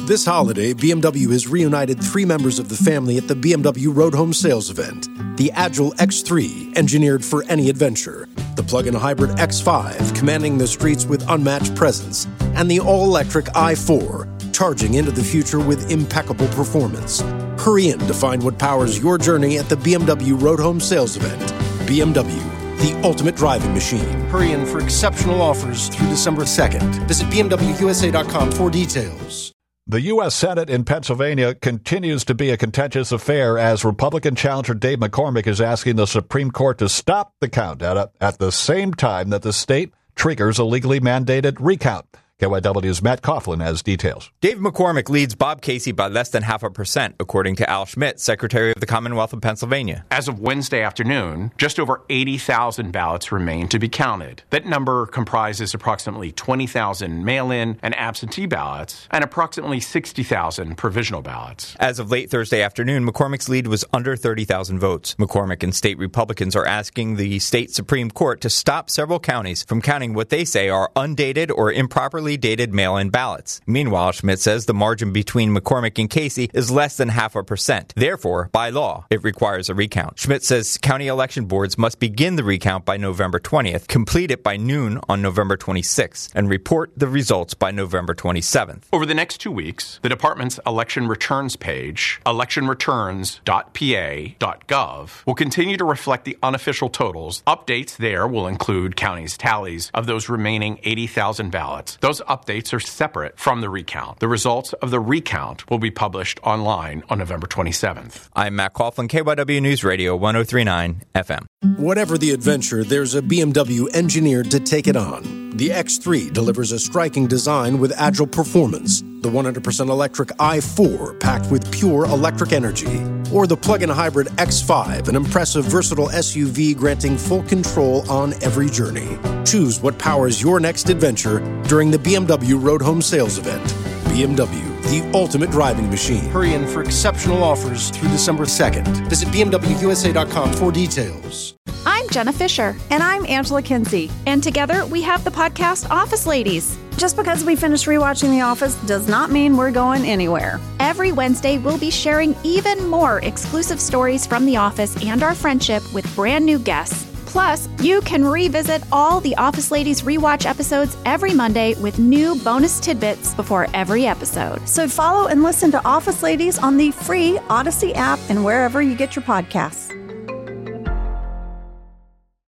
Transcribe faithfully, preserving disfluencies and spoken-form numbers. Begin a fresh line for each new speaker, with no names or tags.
This holiday, B M W has reunited three members of the family at the B M W Road Home Sales event. The Agile X three, engineered for any adventure. The plug-in hybrid X five, commanding the streets with unmatched presence. And the all-electric i four, charging into the future with impeccable performance. Hurry in to find what powers your journey at the B M W Road Home Sales event. B M W, the ultimate driving machine. Hurry in for exceptional offers through December second. Visit B M W U S A dot com for details.
The U S Senate in Pennsylvania continues to be a contentious affair as Republican challenger Dave McCormick is asking the Supreme Court to stop the count at, a, at the same time that the state triggers a legally mandated recount. K Y W's Matt Coughlin has details.
Dave McCormick leads Bob Casey by less than half a percent, according to Al Schmidt, Secretary of the Commonwealth of Pennsylvania.
As of Wednesday afternoon, just over eighty thousand ballots remain to be counted. That number comprises approximately twenty thousand mail-in and absentee ballots and approximately sixty thousand provisional ballots.
As of late Thursday afternoon, McCormick's lead was under thirty thousand votes. McCormick and state Republicans are asking the state Supreme Court to stop several counties from counting what they say are undated or improperly dated mail-in ballots. Meanwhile, Schmidt says the margin between McCormick and Casey is less than half a percent. Therefore, by law, it requires a recount. Schmidt says county election boards must begin the recount by November twentieth, complete it by noon on November twenty-sixth, and report the results by November twenty-seventh.
Over the next two weeks, the department's election returns page, election returns dot p a dot gov, will continue to reflect the unofficial totals. Updates there will include counties' tallies of those remaining eighty thousand ballots. Those updates are separate from the recount. The results of the recount will be published online on November twenty-seventh.
I'm Matt Coughlin, K Y W News Radio one oh three point nine F M.
Whatever the adventure, there's a B M W engineered to take it on. The X three delivers a striking design with agile performance. The one hundred percent electric i four, packed with pure electric energy. Or the plug-in hybrid X five, an impressive, versatile S U V granting full control on every journey. Choose what powers your next adventure during the B M W Road Home Sales event. B M W, the ultimate driving machine. Hurry in for exceptional offers through December second. Visit B M W U S A dot com for details.
I'm Jenna Fisher.
And I'm Angela Kinsey.
And together we have the podcast Office Ladies.
Just because we finished rewatching The Office does not mean we're going anywhere.
Every Wednesday, we'll be sharing even more exclusive stories from The Office and our friendship with brand new guests. Plus, you can revisit all the Office Ladies rewatch episodes every Monday with new bonus tidbits before every episode.
So follow and listen to Office Ladies on the free Odyssey app and wherever you get your podcasts.